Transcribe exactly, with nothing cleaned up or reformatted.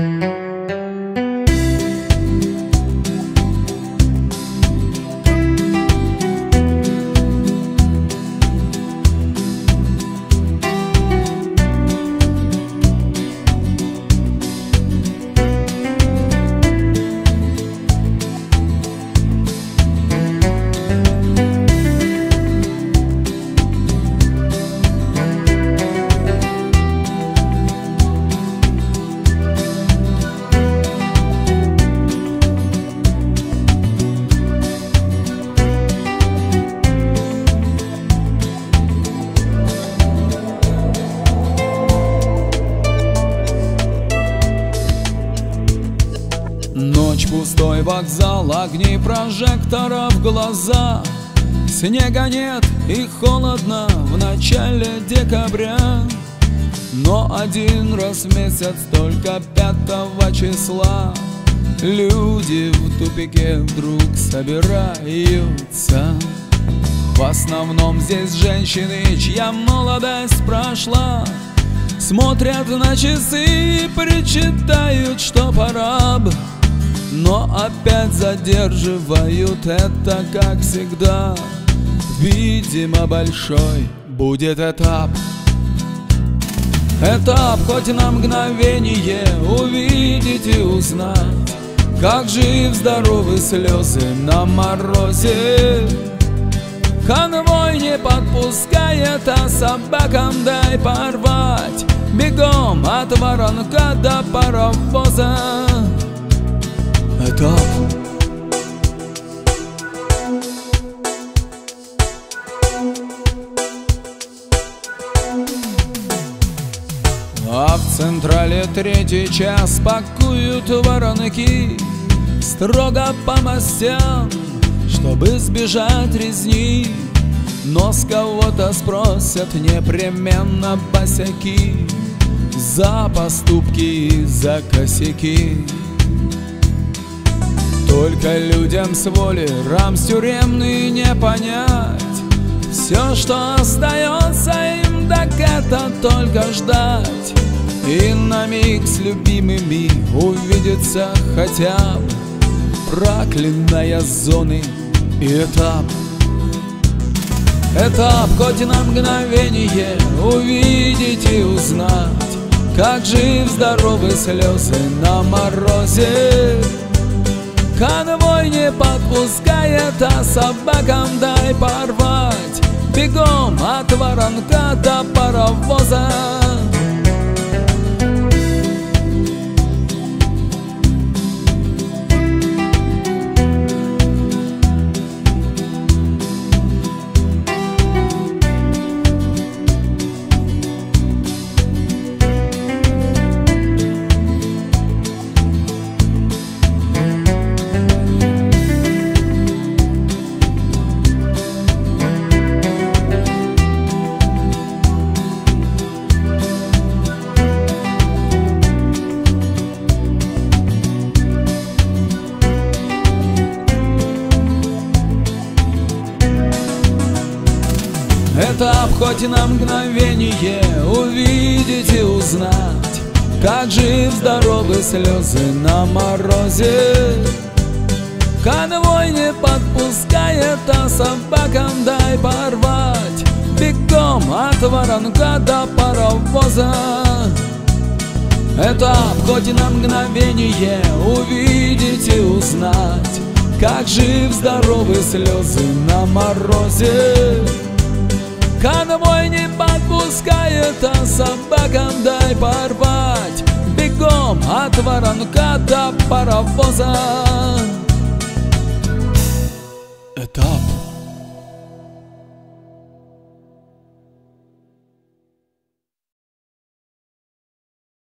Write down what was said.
Ночь, пустой вокзал, огни прожекторов в глаза. Снега нет и холодно в начале декабря. Но один раз в месяц, только пятого числа, люди в тупике вдруг собираются. В основном здесь женщины, чья молодость прошла, смотрят на часы и причитают, что пора б, но опять задерживают это, как всегда. Видимо, большой будет этап. Этап хоть на мгновение увидеть и узнать, как жив-здоровы слезы на морозе. Конвой не подпускает, а собакам дай порвать. Бегом от воронка до паровоза. Этап. А в централе третий час пакуют воронки строго по мастям, чтобы сбежать резни. Но с кого-то спросят непременно босяки за поступки и за косяки. Только людям с воли рамс тюремный не понять. Все, что остается им, так это только ждать и на миг с любимыми увидеться хотя бы. Проклятая зоны и этап. Этап хоть на мгновение увидеть и узнать, как жив-здоровы слезы на морозе. Конвой не подпускает, а собакам дай порвать. Бегом от воронка до паровоза. Этап хоть на мгновение увидеть и узнать, как жив-здоровы слезы на морозе. Конвой не подпускает, а собакам дай порвать. Бегом от воронка до паровоза. Этап хоть на мгновение увидеть и узнать, как жив-здоровы слезы на морозе. Конвой не подпускает, а собакам дай порвать. Бегом от воронка до паровоза.